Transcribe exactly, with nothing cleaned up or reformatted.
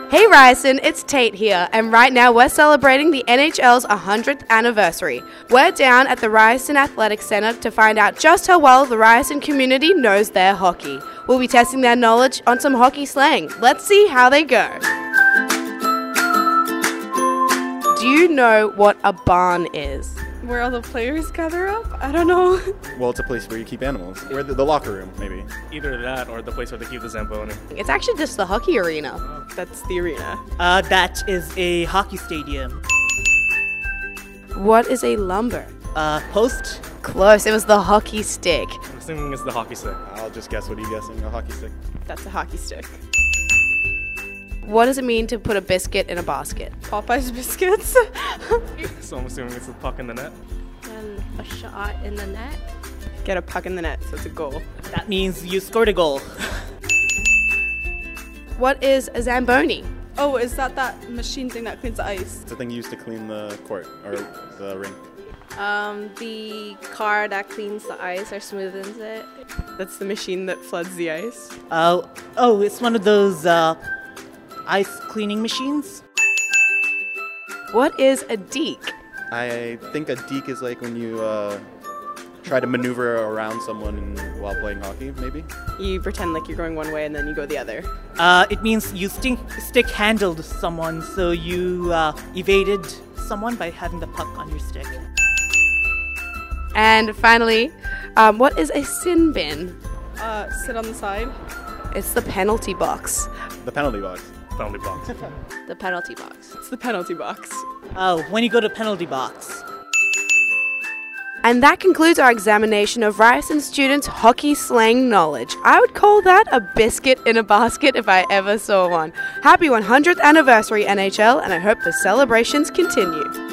Hey Ryerson, it's Tate here, and right now we're celebrating the N H L's one hundredth anniversary. We're down at the Ryerson Athletic Centre to find out just how well the Ryerson community knows their hockey. We'll be testing their knowledge on some hockey slang. Let's see how they go. Do you know what a barn is? Where all the players gather up? I don't know. Well, it's a place where you keep animals. Where the, the locker room, maybe. Either that or the place where they keep the Zamboni. It's actually just the hockey arena. That's the arena. Uh, that is a hockey stadium. What is a lumber? Uh, post? Close, it was the hockey stick. I'm assuming it's the hockey stick. I'll just guess what are you guessing, a hockey stick. That's a hockey stick. What does it mean to put a biscuit in a basket? Popeye's biscuits. So I'm assuming it's the puck in the net. And a shot in the net. Get a puck in the net, so it's a goal. That means you scored a goal. What is a Zamboni? Oh, is that that machine thing that cleans the ice? It's a thing used to clean the court, or the ring. Um, the car that cleans the ice or smoothens it. That's the machine that floods the ice. Uh, oh, it's one of those, uh, ice cleaning machines? What is a deke? I think a deke is like when you uh, try to maneuver around someone while playing hockey, maybe? You pretend like you're going one way and then you go the other. Uh, it means you stick, stick-handled someone, so you, uh, evaded someone by having the puck on your stick. And finally, um, what is a sin bin? Uh, sit on the side. It's the penalty box. The penalty box. Penalty box. The penalty box. It's the penalty box. Oh, when you go to penalty box. And that concludes our examination of Ryerson students' hockey slang knowledge. I would call that a biscuit in a basket if I ever saw one. Happy one hundredth anniversary, N H L, and I hope the celebrations continue.